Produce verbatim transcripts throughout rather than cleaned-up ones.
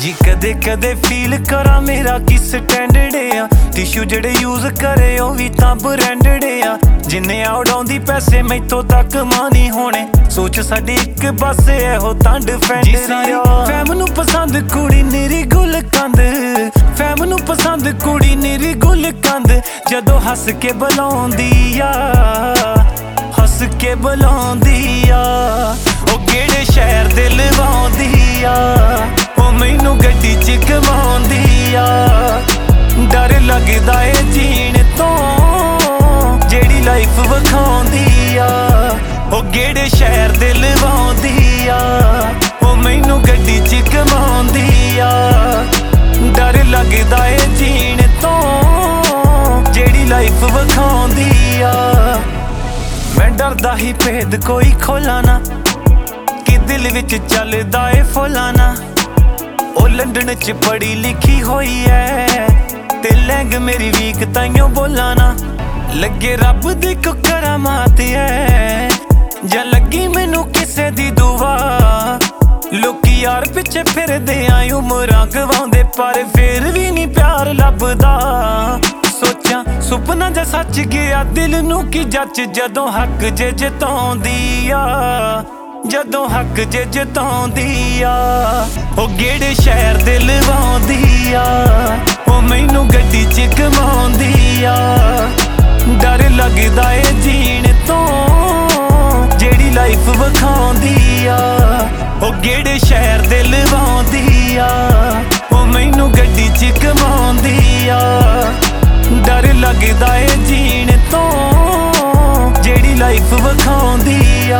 जी कदे कदे फील करा मेरा कि स्टैंडर्ड आ टिशू जेड़े यूज करे ओ भी तां ब्रांडेड आ जिन्ने उड़ाउंदी पैसे मैथों तक मानी होने सोच साडी इक बस एहो तां डिफेंडर आ फैम नूं पसंद कुड़ी निरी गुल कंद फैम नूं पसंद कुड़ी निरी गुल कंद जदों हस के बुलाउंदी आ हस के बुलाउंदी आ ओ केड़े शहर दे लवाउंदी आ ओ मैनू गड्डी च घुमाउंदी आ डर लगदा ए जीण तो जेड़ी लाइफ विखाउंदी आ ओ केड़े शहर दे लवाउंदी आ ओ मैनू गड्डी च घुमाउंदी आ डर लगदा ए जीण तो जेड़ी लाइफ विखाउंदी आ मैं डरदा ही भेद कोई खोला ना कि दिल विच चलदा ए फुलाना ओ लंडन च पढ़ी लिखी होई है ते लैंग मेरी वीक ताइयों बोला ना लगे रब दी को करामात है जा लगी मैनू किसे दी दुआ लोकी यार पिछे फिरदे आई उमरां गवाउंदे पर फिर भी नहीं प्यार लभदा सोचा सुपना जा सच गया दिल नू की जच जदों हक जे जताउंदी आ जदों हक जे जताउंदी आ ओ गेड़े शहर दे लवाउंदी आ ओ मैनू गड्डी च घुमाउंदी आ डर लगदा ए जीण तो जेड़ी लाइफ विखाउंदी आ ओ गेड़े शहर दे लवाउंदी आ ओ मैनू गड्डी च घुमाउंदी आ डर लगदा ए जीण तो जेड़ी लाइफ विखाउंदी आ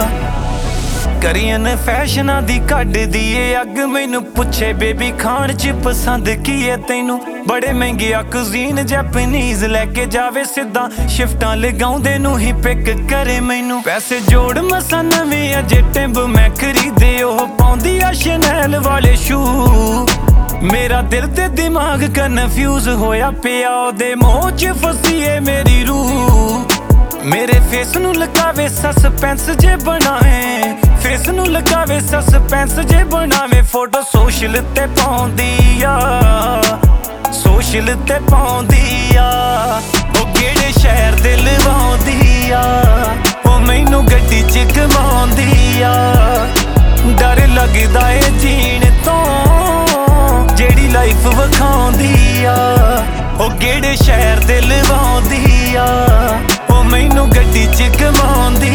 करियन फैशना दी कढ दी ए अग मैनू पुछे बेबी खान च पसंद की है तैनू बड़े महंगे कुजीन जैपनीज लैके जावे सीधा शिफ्टां लगाउंदे नू ही पिक करे मैनू पैसे जोड़ मसा नवें अजे टिंब मैं खरीदे ओह पाउंदी आ शनैल वाले शू मेरा दिल ते दिमाग कन्फ्यूज होया पिया ओदे मोह च फसी ए मेरी रूह मेरे फेस नू लगावे सस्पेंस जे बनावे फेस नू लगावे सस्पेंस जे बनावे फोटो सोशल ते पाउंदी आ सोशल ते पाउंदी आ ओ केड़े शहर दे लवाउंदी आ ओ मैनू गड्डी च घुमाउंदी आ डर लगदा ए जीण तो जेड़ी लाइफ विखाउंदी आ ओ केड़े शहर दे लवाउंदी आ ओ मैनू गड्डी च घुमाउंदी